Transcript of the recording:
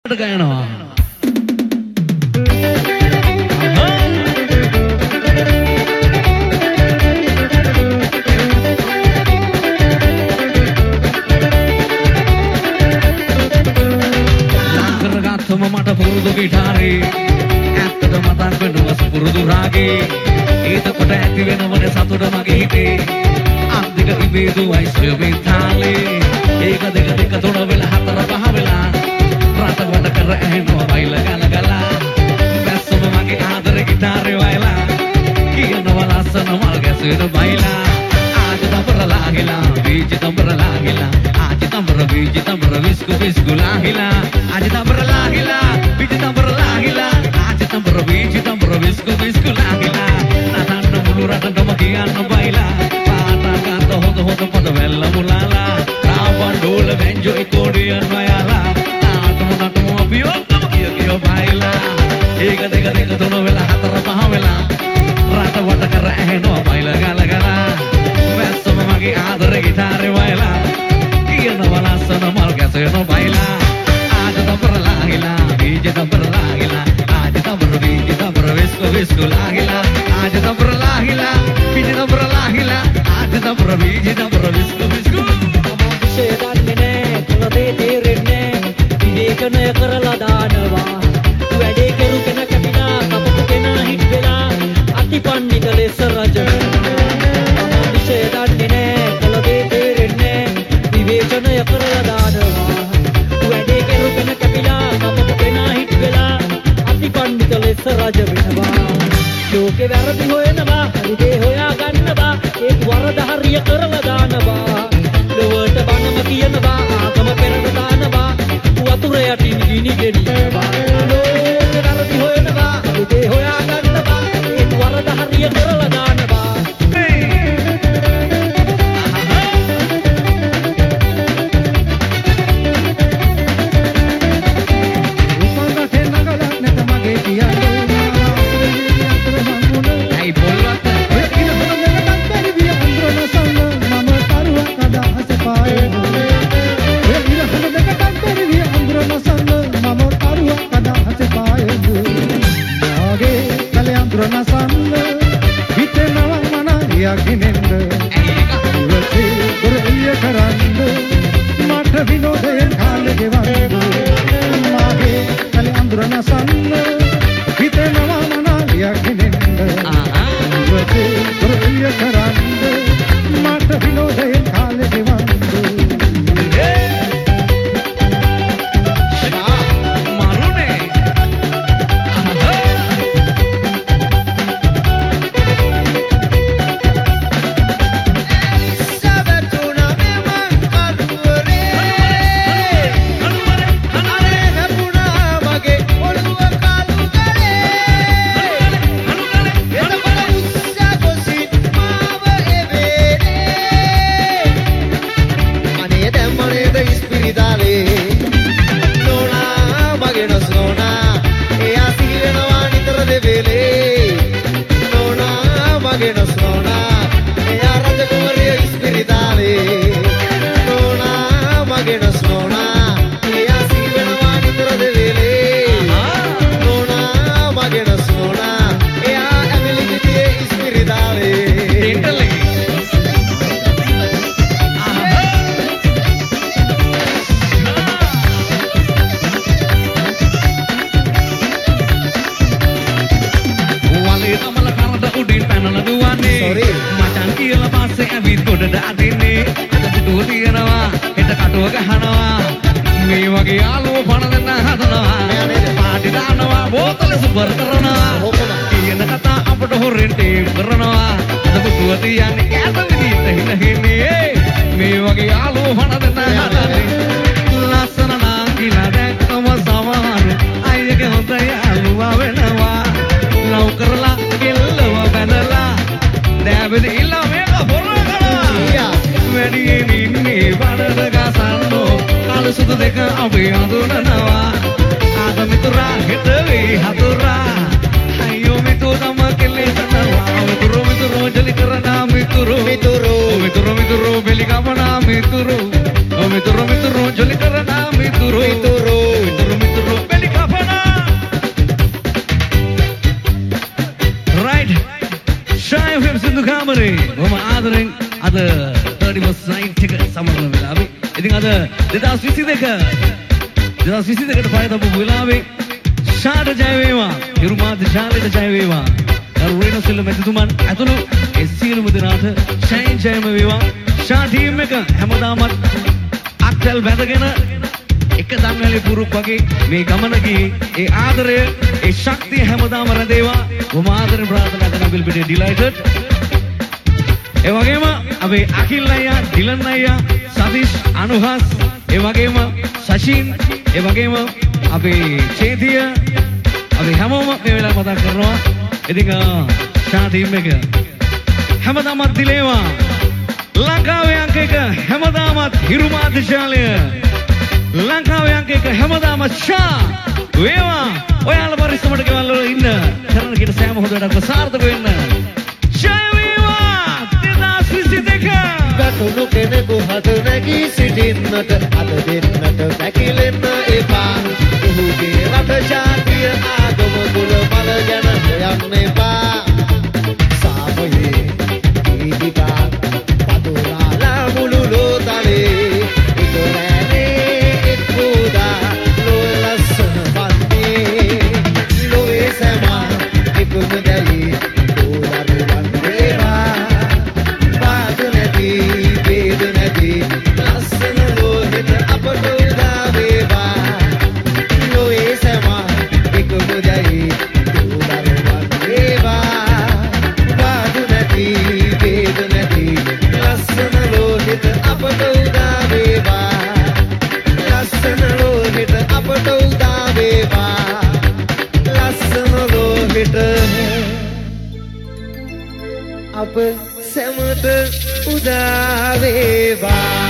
ගයනවා. ලාංකරගත්තම මට පුරුදු ගිටාරේ ඇත්තට මතක් වෙනවා සුපුරුදු රාගේ ඒතකොට ඇති වෙනවනේ සතුට මගේ හිතේ අන්තික ඉබේදුවයි ස්වභාවී තාලේ ඒක දෙක දෙක තුන වෙලා හතර පහ වෙලා රට වට කර ඇහෙනවා බයිල ගලගලා බැස්සම මගේ ආදර ගිටාරේ වයලා කියනවා ලස්සන මල් ගැසෙන බයිලා ආජ තඹර ලාහිලා බීජ තඹර ලාහිලා ආජ තඹර බීජ තඹර විස්කු විස්කු ලාහිලා ආජ තඹර ලාහිලා බීජ තඹර ලාහිලා ආජ තඹර බීජ තඹර විස්කු විස්කු ලාහිලා නතන්න මුළු රටටම කියන්න බයිලා පාටකට හොද හොද පද වෙල්ල මුලාලා රාවන් ඩෝල වෙන්ජෝ එකෝඩියන් වයලා තාටම නටම අපියොත්තම කිය බයිලා ඒක දෙක දෙක තුන වෙලා හතර පහ වෙලා රට වට කර ඇහෙනවා බයිල ගලගලා වැස්සම මගේ ආදර ගිටාරේ වයලා කියනවා ලස්සන මල් ගැසෙන බයිලා ආජ තඹර ලාහිලා බීජ තඹර ලාහිලා ආජ තඹර බීජ තඹර විස්කු විස්කු ලාහිලා ආජ තඹර ලාහිලා බීජ තඹර ලාහිලා ආජ තඹර බීජ තඹර විස්කු විස්කු විශේෂ දන්නේ නෑ කලදේ තේරෙන්නේ විවේකනය කරලා දානවා වැඩේ කරු කෙන කැපිනා කපපු කෙනා හිට වෙලා අතිපන්නික ලෙස රජ විශේෂ දන්නේ නෑ කලදේ තේරෙන්නේ විවේචනය කරලා දානවා වැඩේ කරු කෙන කැපිලා කපපු කෙනා හිට වෙලා අතිපන්නික ලෙස රජ වෙනවා ලෝකේ වැරදි හොයනවා හරිදේ හොයා ගන්නවා ඒ වරද හරිය කරලා දානවා ලොවට බනම කියනවා ආගම පෙරට දානවා වතුර යටින් ගිනි ගෙනියනවා ලෝකේ වැරදි හොයනවා හරිදේ හොයා ගන්නවා ඒ වරද හරිය කරලා දානවා උපන්ගටේ නගලක් නැත මගේ කියන්නේ විනෝදයෙන් කාලෙ ගෙවන්න මාගේ කලේ අඳුරන සන්න හිතෙනවා මනාලියක් ගෙනෙන්න ඉවතේ කරලිය කරන්න මට විනෝදයෙන් කාලෙ ගෙවන්න සුදු දෙක අපි අඳුනනවා ආග මිතුරා හෙට වේ හතුරා අයියෝ මිතුරම කෙලෙසනවා මිතුරෝ ජලි කරනා මිතුරෝ බෙලි ගමනා මිතුරෝ ජලි කරනා මිතුරෝ කාමරේ බොහොම ආදරෙන් අද 31st night එක සමරන වෙලාවේ. ඉතින් අද 2022ට පය තබපු වෙලාවේ ශාට ජය වේවා. හිරුමාද ශාලෙට ජය වේවා. රේණු සිල්ව මැතිතුමන් ඇතුළු ඒ සියලුම දෙනාට ෂයින් ජයම වේවා. ශා ටීම් එක හැමදාමත් අක්සල් වැදගෙන එක දන්වැලේ පුරුක් වගේ මේ ගමන ගියේ ඒ ආදරය ඒ ශක්තිය හැමදාම රැඳේවා. බොහොම ආදරෙන් ප්‍රාර්ථනා කරන පිළිපිටේ ඩිලයිටඩ්. ඒ වගේම අපේ අකිල් අයියා, ඩිලන් අයියා, සතීෂ්, අනුහස්, ඒ වගේම සචින්, ඒ වගේම අපේ චේතිය, අපි හැමෝම මේ වෙලාව මතක් කරනවා. ඉතින් ශා ටීම් එක හැමදාමත් දිලේවා. ලංකාවේ අංක එක හැමදාමත් හිරුමාධ්‍යශාලය. ලංකාවේ අංක එක හැමදාමත් ශා වේවා. ඔයාලා පරිස්සමට ගෙවල් වල ඉන්න කරන කිට සෑම හොඳ වැඩක් සාර්ථක වෙන්න. ජය වේවා 2022. වැටුණු කෙනෙකු හද නැගී සිටින්නට අද දෙන්නට පැකිලෙන්න එපා. ඔහුගේ රට ජාතිය ආගම කුල මල ගැන හොයන්න එපා. සාමයේ දීපිකා පතුරාලා මුළු ලෝතලේ ඉතරෑනේ එක්කෝදා ලෝය ලස්සන වන්නේ ලෝයේ සැමා එකම දැලි ඕලරුවන් වේවා. පාද නැති වේද නැති ලස්සන ලෝහිත අපට උදා වේවා. ලෝයේ සැමා එකම දැලි ඕලරුවන් වේවා. පාද නැති වේද නැති ලස්සන ලෝහිත අපට උදා වේවා. ලස්සන ලෝහිත අපට උදා වේවා. ලස්සන ලෝහිත අප සැමට උදා වේවා.